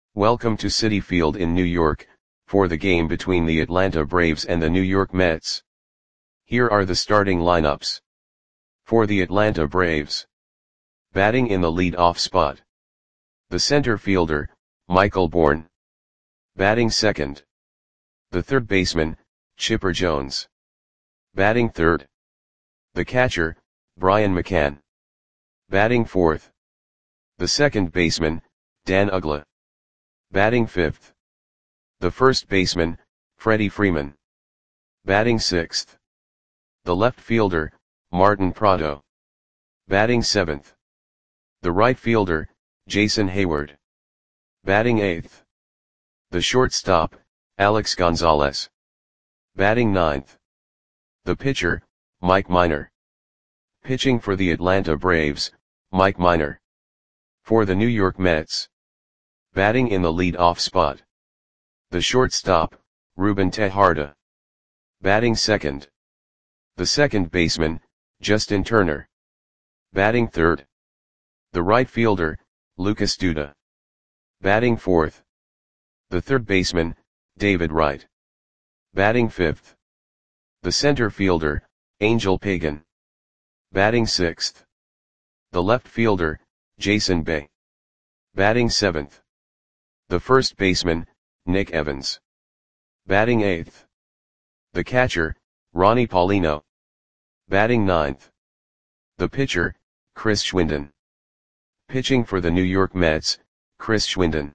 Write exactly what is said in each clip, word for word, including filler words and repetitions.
Welcome to Citi Field in New York, for the game between the Atlanta Braves and the New York Mets. Here are the starting lineups. For the Atlanta Braves. Batting in the lead-off spot. The center fielder, Michael Bourn. Batting second. The third baseman, Chipper Jones. Batting third. The catcher, Brian McCann. Batting fourth. The second baseman, Dan Uggla. Batting fifth. The first baseman, Freddie Freeman. Batting sixth. The left fielder, Martin Prado. Batting seventh. The right fielder, Jason Heyward. Batting eighth. The shortstop, Alex Gonzalez. Batting ninth. The pitcher, Mike Minor. Pitching for the Atlanta Braves, Mike Minor. For the New York Mets. Batting in the lead-off spot. The shortstop, Ruben Tejada. Batting second. The second baseman, Justin Turner. Batting third. The right fielder, Lucas Duda. Batting fourth. The third baseman, David Wright. Batting fifth. The center fielder, Angel Pagan. Batting sixth. The left fielder, Jason Bay. Batting seventh. The first baseman, Nick Evans. Batting eighth. The catcher, Ronnie Paulino. Batting ninth. The pitcher, Chris Schwinden. Pitching for the New York Mets, Chris Schwinden.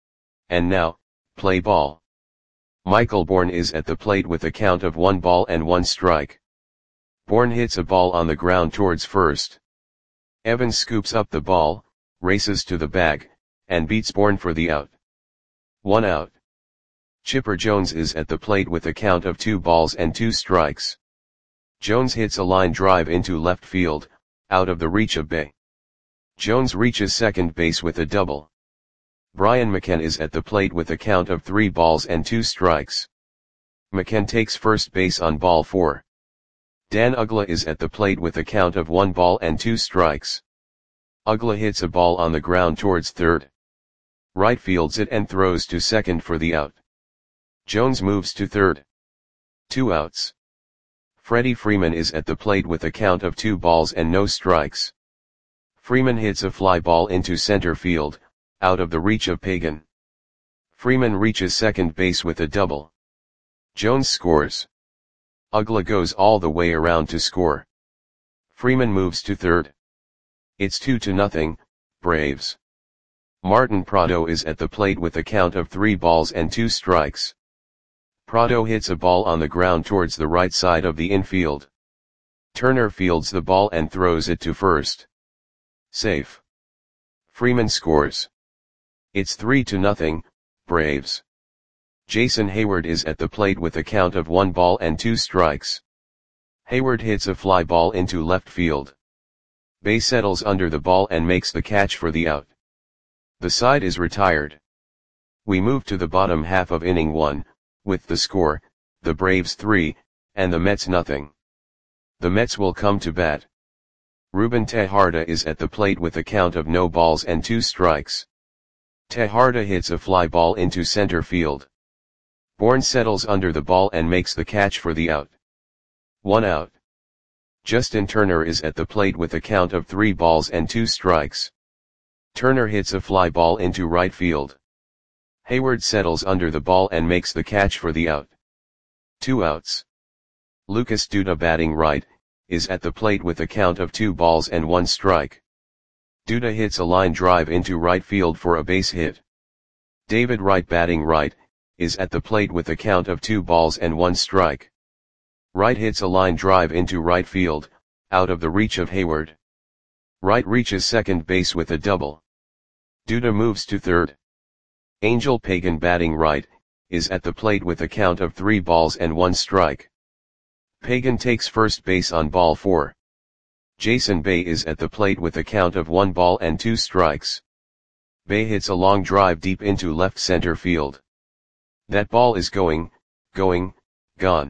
And now, play ball. Michael Bourn is at the plate with a count of one ball and one strike. Bourn hits a ball on the ground towards first. Evans scoops up the ball, races to the bag, and beats Bourn for the out. One out. Chipper Jones is at the plate with a count of two balls and two strikes. Jones hits a line drive into left field, out of the reach of Bay. Jones reaches second base with a double. Brian McCann is at the plate with a count of three balls and two strikes. McCann takes first base on ball four. Dan Uggla is at the plate with a count of one ball and two strikes. Uggla hits a ball on the ground towards third. Right fields it and throws to second for the out. Jones moves to third. Two outs. Freddie Freeman is at the plate with a count of two balls and no strikes. Freeman hits a fly ball into center field, out of the reach of Pagan. Freeman reaches second base with a double. Jones scores. Uggla goes all the way around to score. Freeman moves to third. It's two to nothing, Braves. Martin Prado is at the plate with a count of three balls and two strikes. Prado hits a ball on the ground towards the right side of the infield. Turner fields the ball and throws it to first. Safe. Freeman scores. It's three to nothing, Braves. Jason Heyward is at the plate with a count of one ball and two strikes. Heyward hits a fly ball into left field. Bay settles under the ball and makes the catch for the out. The side is retired. We move to the bottom half of inning one, with the score, the Braves three, and the Mets nothing. The Mets will come to bat. Ruben Tejada is at the plate with a count of no balls and two strikes. Tejada hits a fly ball into center field. Bourn settles under the ball and makes the catch for the out. One out. Justin Turner is at the plate with a count of three balls and two strikes. Turner hits a fly ball into right field. Heyward settles under the ball and makes the catch for the out. Two outs. Lucas Duda, batting right, is at the plate with a count of two balls and one strike. Duda hits a line drive into right field for a base hit. David Wright, batting right, is at the plate with a count of two balls and one strike. Wright hits a line drive into right field, out of the reach of Heyward. Wright reaches second base with a double. Duda moves to third. Angel Pagan, batting right, is at the plate with a count of three balls and one strike. Pagan takes first base on ball four. Jason Bay is at the plate with a count of one ball and two strikes. Bay hits a long drive deep into left center field. That ball is going, going, gone.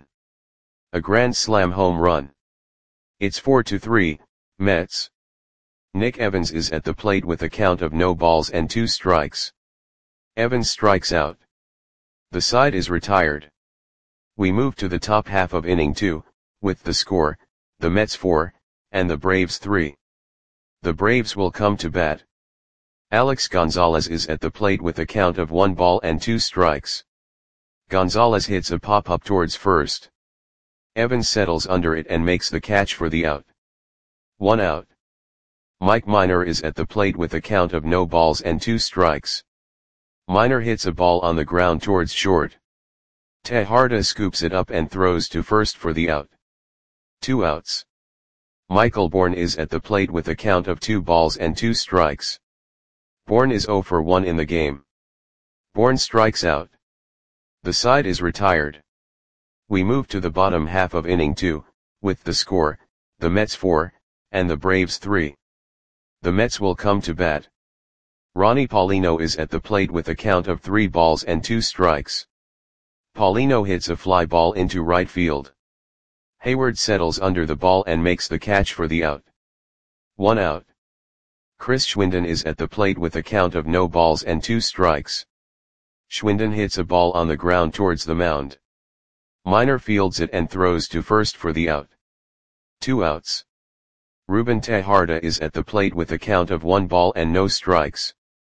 A grand slam home run. It's four to three, Mets. Nick Evans is at the plate with a count of no balls and two strikes. Evans strikes out. The side is retired. We move to the top half of inning two, with the score, the Mets four, and the Braves three. The Braves will come to bat. Alex Gonzalez is at the plate with a count of one ball and two strikes. Gonzalez hits a pop-up towards first. Evans settles under it and makes the catch for the out. One out. Mike Minor is at the plate with a count of no balls and two strikes. Minor hits a ball on the ground towards short. Tejada scoops it up and throws to first for the out. Two outs. Michael Bourne is at the plate with a count of two balls and two strikes. Bourne is oh for one in the game. Bourne strikes out. The side is retired. We move to the bottom half of inning two, with the score, the Mets four, and the Braves three. The Mets will come to bat. Ronnie Paulino is at the plate with a count of three balls and two strikes. Paulino hits a fly ball into right field. Hayward settles under the ball and makes the catch for the out. One out. Chris Schwinden is at the plate with a count of no balls and two strikes. Schwinden hits a ball on the ground towards the mound. Minor fields it and throws to first for the out. Two outs. Ruben Tejada is at the plate with a count of one ball and no strikes.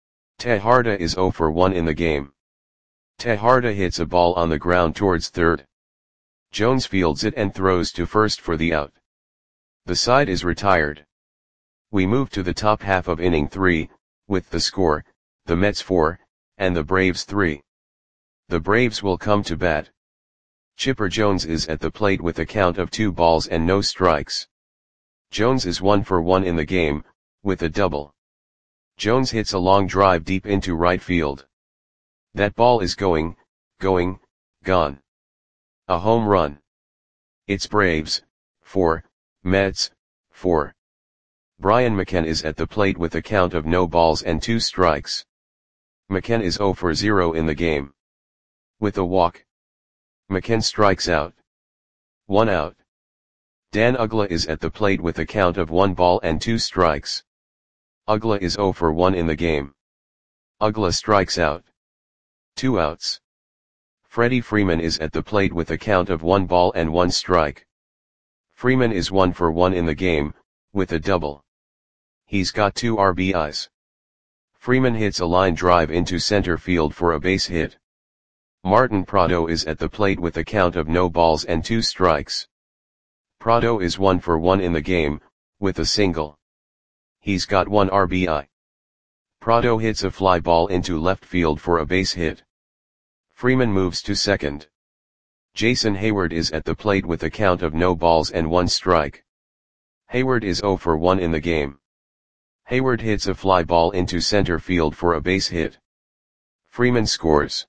Tejada is oh for one in the game. Tejada hits a ball on the ground towards third. Jones fields it and throws to first for the out. The side is retired. We move to the top half of inning three, with the score, the Mets four, and the Braves three. The Braves will come to bat. Chipper Jones is at the plate with a count of two balls and no strikes. Jones is one for one in the game, with a double. Jones hits a long drive deep into right field. That ball is going, going, gone. A home run. It's Braves, four, Mets, four. Brian McCann is at the plate with a count of no balls and two strikes. McCann is oh for zero in the game. With a walk. McCann strikes out. One out. Dan Uggla is at the plate with a count of one ball and two strikes. Uggla is oh for one in the game. Uggla strikes out. Two outs. Freddie Freeman is at the plate with a count of one ball and one strike. Freeman is one for one in the game, with a double. He's got two R B Is. Freeman hits a line drive into center field for a base hit. Martin Prado is at the plate with a count of no balls and two strikes. Prado is one for one in the game, with a single. He's got one R B I. Prado hits a fly ball into left field for a base hit. Freeman moves to second. Jason Hayward is at the plate with a count of no balls and one strike. Hayward is oh for one in the game. Hayward hits a fly ball into center field for a base hit. Freeman scores.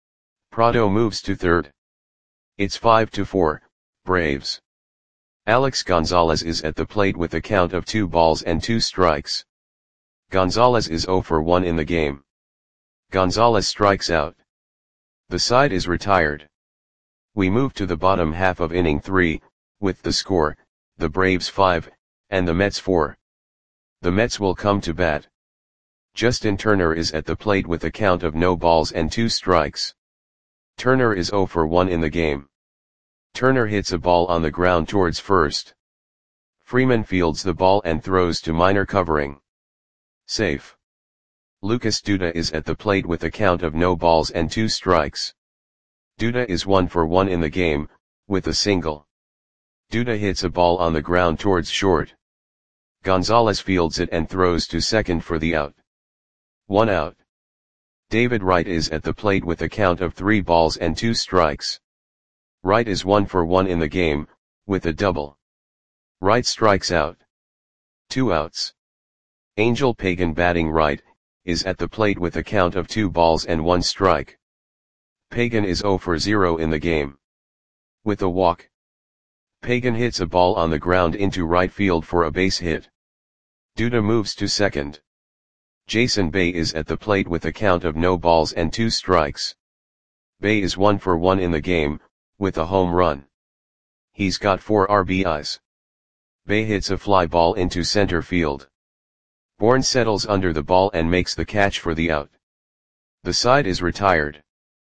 Prado moves to third. It's five to four, Braves. Alex Gonzalez is at the plate with a count of two balls and two strikes. Gonzalez is oh for one in the game. Gonzalez strikes out. The side is retired. We move to the bottom half of inning three, with the score, the Braves five, and the Mets four. The Mets will come to bat. Justin Turner is at the plate with a count of no balls and two strikes. Turner is oh for one in the game. Turner hits a ball on the ground towards first. Freeman fields the ball and throws to Minor covering. Safe. Lucas Duda is at the plate with a count of no balls and two strikes. Duda is one for one in the game, with a single. Duda hits a ball on the ground towards short. Gonzalez fields it and throws to second for the out. One out. David Wright is at the plate with a count of three balls and two strikes. Wright is one for one in the game, with a double. Wright strikes out. Two outs. Angel Pagan batting right, is at the plate with a count of two balls and one strike. Pagan is oh for zero in the game. With a walk. Pagan hits a ball on the ground into right field for a base hit. Duda moves to second. Jason Bay is at the plate with a count of no balls and two strikes. Bay is one for one in the game, with a home run. He's got four R B Is. Bay hits a fly ball into center field. Bourne settles under the ball and makes the catch for the out. The side is retired.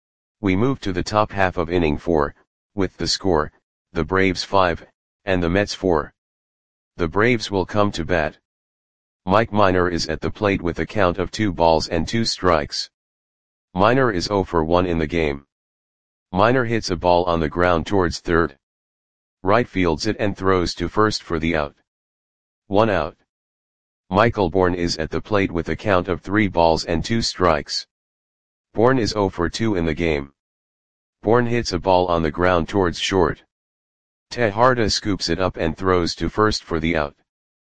We move to the top half of inning four, with the score, the Braves five, and the Mets four. The Braves will come to bat. Mike Minor is at the plate with a count of two balls and two strikes. Minor is zero for one in the game. Minor hits a ball on the ground towards third. Right fields it and throws to first for the out. One out. Michael Bourn is at the plate with a count of three balls and two strikes. Bourn is zero for two in the game. Bourn hits a ball on the ground towards short. Tejada scoops it up and throws to first for the out.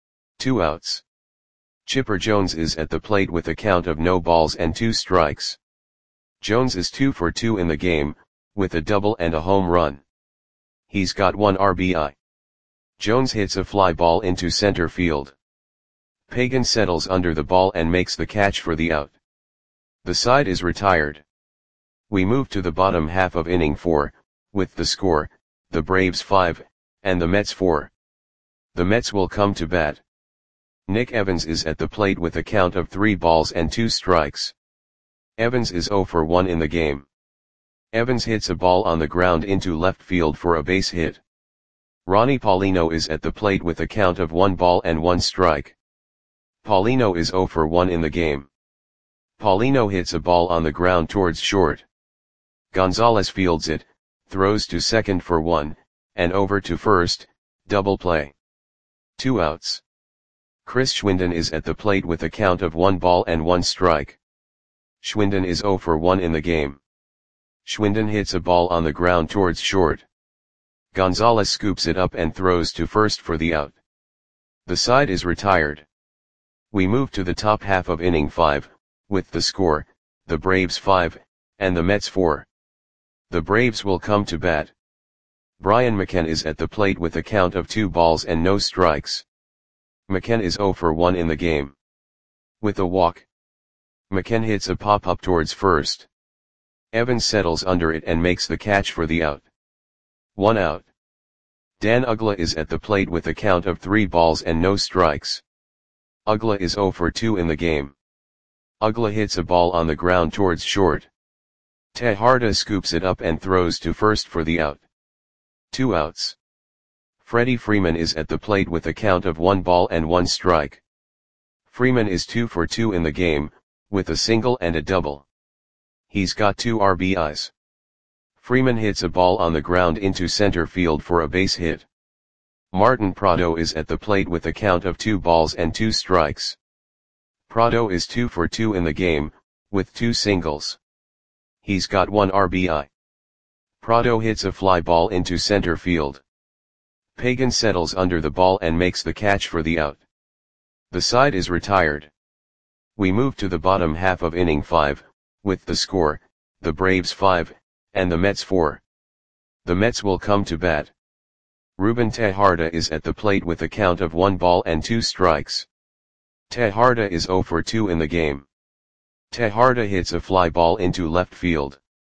Two outs. Chipper Jones is at the plate with a count of no balls and two strikes. Jones is two for two in the game, with a double and a home run. He's got one R B I. Jones hits a fly ball into center field. Pagan settles under the ball and makes the catch for the out. The side is retired. We move to the bottom half of inning four, with the score, the Braves five, and the Mets four. The Mets will come to bat. Nick Evans is at the plate with a count of three balls and two strikes. Evans is zero for one in the game. Evans hits a ball on the ground into left field for a base hit. Ronnie Paulino is at the plate with a count of one ball and one strike. Paulino is zero for one in the game. Paulino hits a ball on the ground towards short. Gonzalez fields it, throws to second for one, and over to first, double play. Two outs. Chris Schwinden is at the plate with a count of one ball and one strike. Schwinden is zero for one in the game. Schwinden hits a ball on the ground towards short. Gonzalez scoops it up and throws to first for the out. The side is retired. We move to the top half of inning five, with the score, the Braves five, and the Mets four. The Braves will come to bat. Brian McKenna is at the plate with a count of two balls and no strikes. McKenna is zero for one in the game. With a walk. McKenna hits a pop-up towards first. Evans settles under it and makes the catch for the out. One out. Dan Uggla is at the plate with a count of three balls and no strikes. Uggla is zero for two in the game. Uggla hits a ball on the ground towards short. Tejada scoops it up and throws to first for the out. Two outs. Freddie Freeman is at the plate with a count of one ball and one strike. Freeman is two for two in the game, with a single and a double. He's got two R B Is. Freeman hits a ball on the ground into center field for a base hit. Martin Prado is at the plate with a count of two balls and two strikes. Prado is two for two in the game, with two singles. He's got one R B I. Prado hits a fly ball into center field. Pagan settles under the ball and makes the catch for the out. The side is retired. We move to the bottom half of inning five, with the score, the Braves five, and the Mets four. The Mets will come to bat. Ruben Tejada is at the plate with a count of one ball and two strikes. Tejada is zero for two in the game. Tejada hits a fly ball into left field.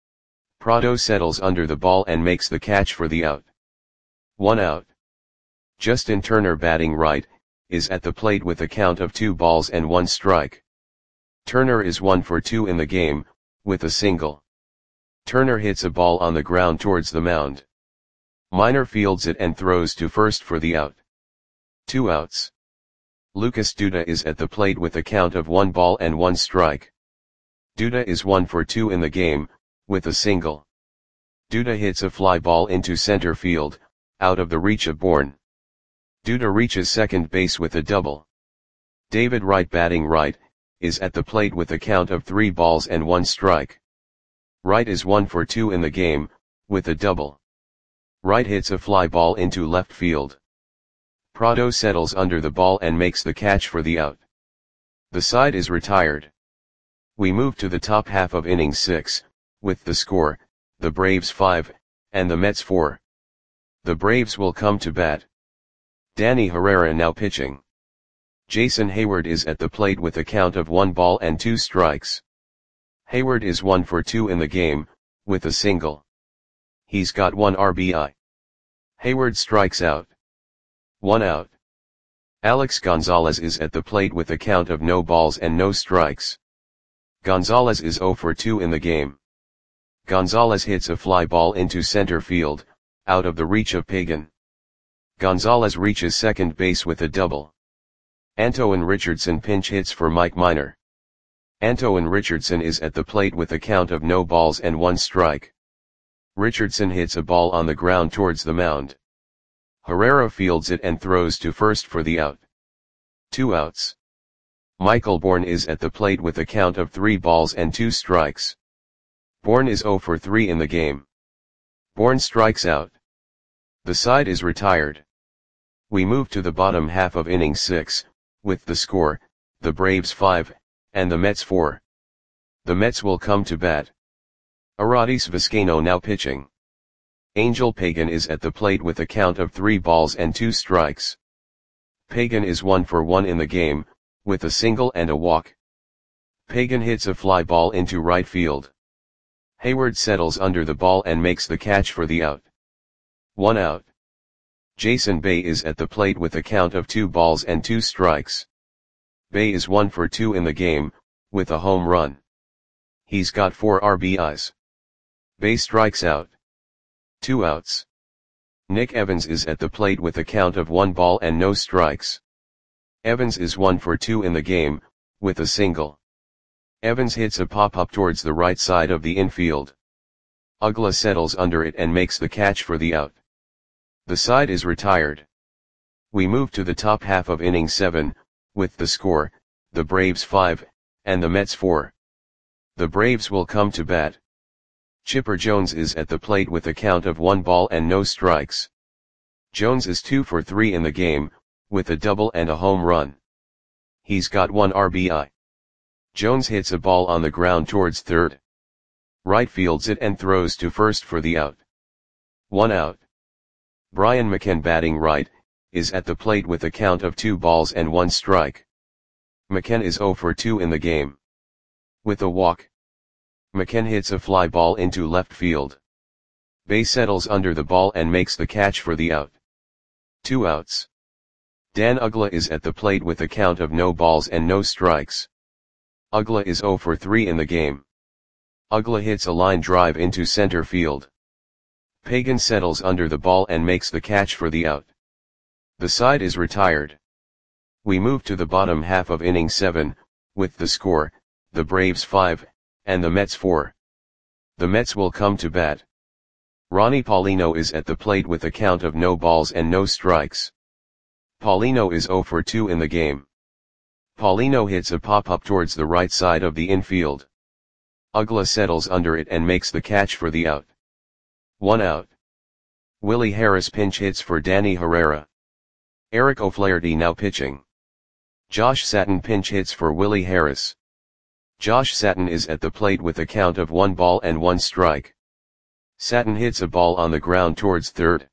Prado settles under the ball and makes the catch for the out. One out. Justin Turner, batting right, is at the plate with a count of two balls and one strike. Turner is one for two in the game, with a single. Turner hits a ball on the ground towards the mound. Minor fields it and throws to first for the out. Two outs. Lucas Duda is at the plate with a count of one ball and one strike. Duda is one for two in the game, with a single. Duda hits a fly ball into center field, out of the reach of Bourn. Duda reaches second base with a double. David Wright, batting right, is at the plate with a count of three balls and one strike. Wright is one for two in the game, with a double. Wright hits a fly ball into left field. Prado settles under the ball and makes the catch for the out. The side is retired. We move to the top half of inning six, with the score, the Braves five, and the Mets four. The Braves will come to bat. Danny Herrera now pitching. Jason Hayward is at the plate with a count of one ball and two strikes. Hayward is one for two in the game, with a single. He's got one R B I. Hayward strikes out. One out. Alex Gonzalez is at the plate with a count of no balls and no strikes. Gonzalez is zero for two in the game. Gonzalez hits a fly ball into center field, out of the reach of Pagan. Gonzalez reaches second base with a double. Antoine Richardson pinch hits for Mike Minor. Antoine Richardson is at the plate with a count of no balls and one strike. Richardson hits a ball on the ground towards the mound. Herrera fields it and throws to first for the out. Two outs. Michael Bourne is at the plate with a count of three balls and two strikes. Bourne is zero for three in the game. Bourne strikes out. The side is retired. We move to the bottom half of inning six, with the score, the Braves five, and the Mets four. The Mets will come to bat. Aradis Vizcaino now pitching. Angel Pagan is at the plate with a count of three balls and two strikes. Pagan is one for one in the game, with a single and a walk. Pagan hits a fly ball into right field. Hayward settles under the ball and makes the catch for the out. One out. Jason Bay is at the plate with a count of two balls and two strikes. Bay is one for two in the game, with a home run. He's got four R B Is. Bay strikes out. Two outs. Nick Evans is at the plate with a count of one ball and no strikes. Evans is one for two in the game, with a single. Evans hits a pop-up towards the right side of the infield. Uggla settles under it and makes the catch for the out. The side is retired. We move to the top half of inning seven, with the score, the Braves five, and the Mets four. The Braves will come to bat. Chipper Jones is at the plate with a count of one ball and no strikes. Jones is two for three in the game, with a double and a home run. He's got one R B I. Jones hits a ball on the ground towards third. Right fields it and throws to first for the out. One out. Brian McCann batting right, is at the plate with a count of two balls and one strike. McCann is zero for two in the game. With a walk. McCann hits a fly ball into left field. Bay settles under the ball and makes the catch for the out. Two outs. Dan Uggla is at the plate with a count of no balls and no strikes. Uggla is zero for three in the game. Uggla hits a line drive into center field. Pagan settles under the ball and makes the catch for the out. The side is retired. We move to the bottom half of inning seven, with the score, the Braves five, and the Mets four. The Mets will come to bat. Ronnie Paulino is at the plate with a count of no balls and no strikes. Paulino is zero for two in the game. Paulino hits a pop-up towards the right side of the infield. Uggla settles under it and makes the catch for the out. One out. Willie Harris pinch hits for Danny Herrera. Eric O'Flaherty now pitching. Josh Satin pinch hits for Willie Harris. Josh Satin is at the plate with a count of one ball and one strike. Satin hits a ball on the ground towards third.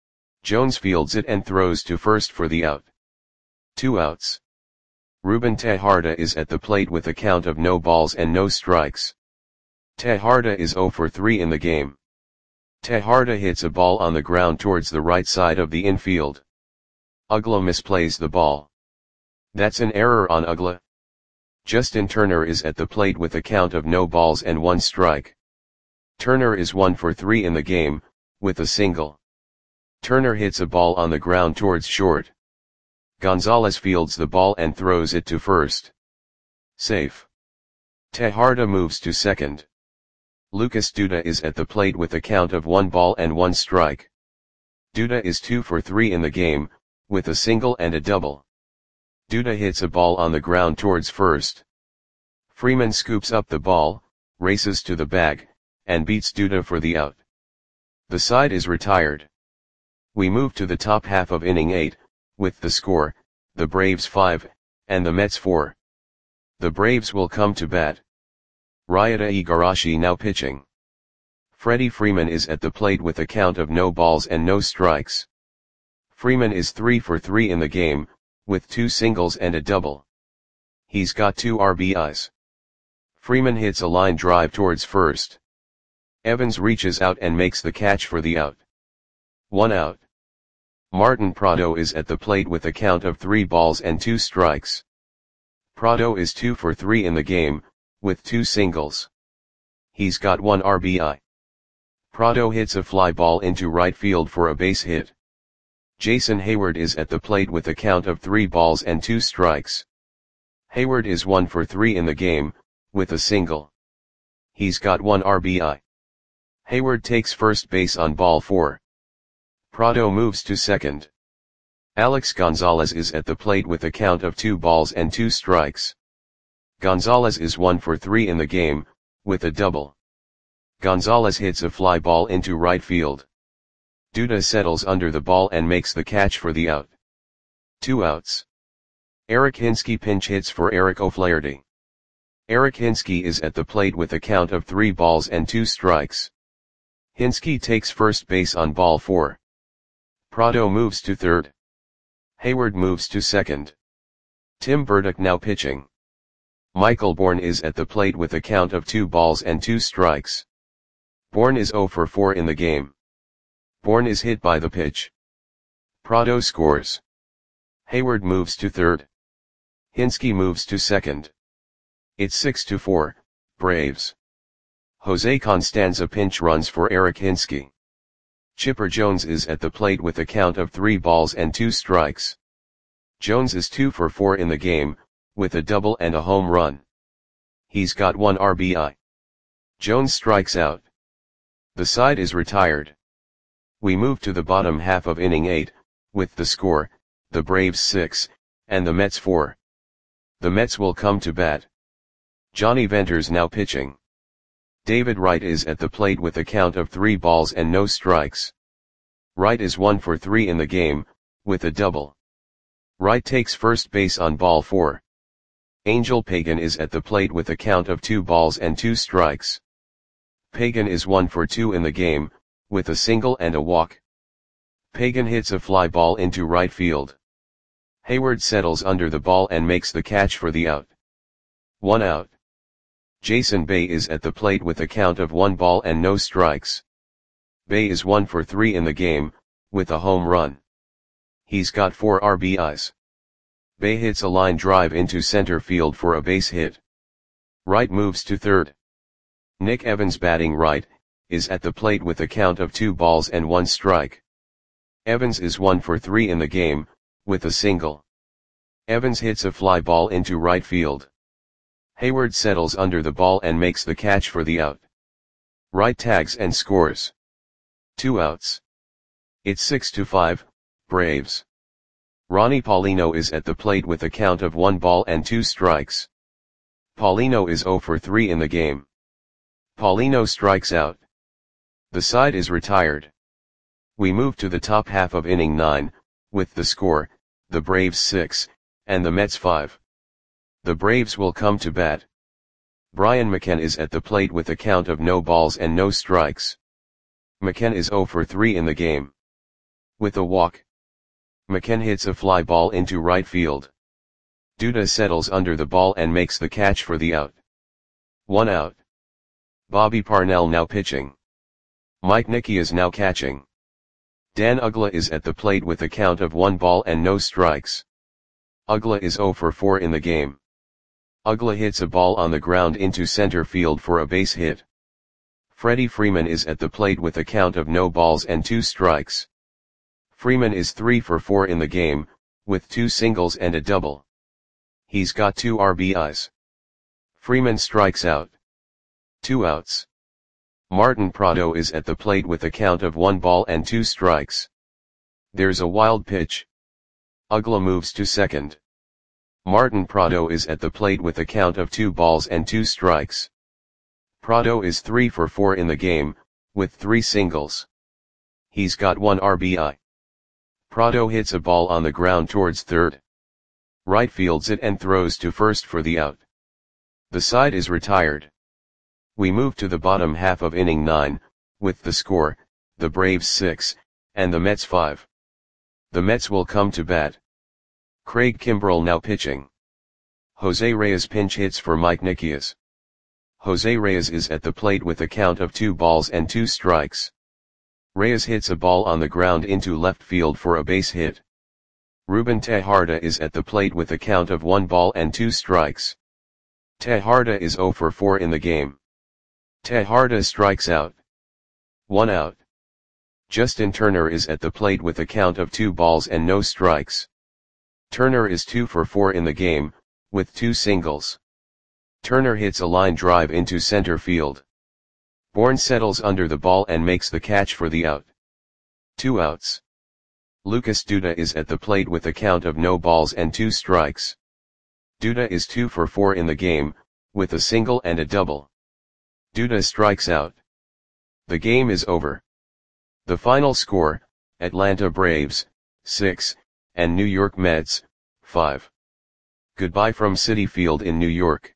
Jones fields it and throws to first for the out. Two outs. Ruben Tejada is at the plate with a count of no balls and no strikes. Tejada is zero for three in the game. Tejada hits a ball on the ground towards the right side of the infield. Uggla misplays the ball. That's an error on Uggla. Justin Turner is at the plate with a count of no balls and one strike. Turner is one for three in the game, with a single. Turner hits a ball on the ground towards short. Gonzalez fields the ball and throws it to first. Safe. Tejada moves to second. Lucas Duda is at the plate with a count of one ball and one strike. Duda is two for three in the game, with a single and a double. Duda hits a ball on the ground towards first. Freeman scoops up the ball, races to the bag, and beats Duda for the out. The side is retired. We move to the top half of inning eight, with the score, the Braves five, and the Mets four. The Braves will come to bat. Ryota Igarashi now pitching. Freddie Freeman is at the plate with a count of no balls and no strikes. Freeman is three for three in the game, with two singles and a double. He's got two R B Is. Freeman hits a line drive towards first. Evans reaches out and makes the catch for the out. One out. Martin Prado is at the plate with a count of three balls and two strikes. Prado is two for three in the game, with two singles. He's got one R B I. Prado hits a fly ball into right field for a base hit. Jason Heyward is at the plate with a count of three balls and two strikes. Heyward is one for three in the game, with a single. He's got one R B I. Heyward takes first base on ball four. Prado moves to second. Alex Gonzalez is at the plate with a count of two balls and two strikes. Gonzalez is one for three in the game, with a double. Gonzalez hits a fly ball into right field. Duda settles under the ball and makes the catch for the out. Two outs. Eric Hinske pinch hits for Eric O'Flaherty. Eric Hinske is at the plate with a count of three balls and two strikes. Hinske takes first base on ball four. Prado moves to third. Heyward moves to second. Tim Burdick now pitching. Michael Bourne is at the plate with a count of two balls and two strikes. Bourne is zero for four in the game. Bourne is hit by the pitch. Prado scores. Heyward moves to third. Hinske moves to second. It's six to four, Braves. Jose Constanza pinch runs for Eric Hinske. Chipper Jones is at the plate with a count of three balls and two strikes. Jones is two for four in the game, with a double and a home run. He's got one R B I. Jones strikes out. The side is retired. We move to the bottom half of inning eight, with the score, the Braves six, and the Mets four. The Mets will come to bat. Johnny Venters now pitching. David Wright is at the plate with a count of three balls and no strikes. Wright is one for three in the game, with a double. Wright takes first base on ball four. Angel Pagan is at the plate with a count of two balls and two strikes. Pagan is one for two in the game, with a single and a walk. Pagan hits a fly ball into right field. Heyward settles under the ball and makes the catch for the out. One out. Jason Bay is at the plate with a count of one ball and no strikes. Bay is one for three in the game, with a home run. He's got four R B Is. Bay hits a line drive into center field for a base hit. Wright moves to third. Nick Evans batting right, is at the plate with a count of two balls and one strike. Evans is one for three in the game, with a single. Evans hits a fly ball into right field. Heyward settles under the ball and makes the catch for the out. Wright tags and scores. Two outs. It's six to five, Braves. Ronnie Paulino is at the plate with a count of one ball and two strikes. Paulino is zero for three in the game. Paulino strikes out. The side is retired. We move to the top half of inning nine, with the score, the Braves six, and the Mets five. The Braves will come to bat. Brian McKenna is at the plate with a count of no balls and no strikes. McKenna is zero for three in the game. With a walk. McKenna hits a fly ball into right field. Duda settles under the ball and makes the catch for the out. One out. Bobby Parnell now pitching. Mike Nicky is now catching. Dan Uggla is at the plate with a count of one ball and no strikes. Uggla is zero for four in the game. Uggla hits a ball on the ground into center field for a base hit. Freddie Freeman is at the plate with a count of no balls and two strikes. Freeman is three for four in the game, with two singles and a double. He's got two R B Is. Freeman strikes out. Two outs. Martin Prado is at the plate with a count of one ball and two strikes. There's a wild pitch. Uggla moves to second. Martin Prado is at the plate with a count of two balls and two strikes. Prado is three for four in the game, with three singles. He's got one R B I. Prado hits a ball on the ground towards third. Right fields it and throws to first for the out. The side is retired. We move to the bottom half of inning nine, with the score, the Braves six, and the Mets five. The Mets will come to bat. Craig Kimbrell now pitching. Jose Reyes pinch hits for Mike Nikias. Jose Reyes is at the plate with a count of two balls and two strikes. Reyes hits a ball on the ground into left field for a base hit. Ruben Tejada is at the plate with a count of one ball and two strikes. Tejarda is zero for four in the game. Tejarda strikes out. One out. Justin Turner is at the plate with a count of two balls and no strikes. Turner is two for four in the game, with two singles. Turner hits a line drive into center field. Bourne settles under the ball and makes the catch for the out. Two outs. Lucas Duda is at the plate with a count of no balls and two strikes. Duda is two for four in the game, with a single and a double. Duda strikes out. The game is over. The final score, Atlanta Braves, six, and New York Mets, five. Goodbye from Citi Field in New York.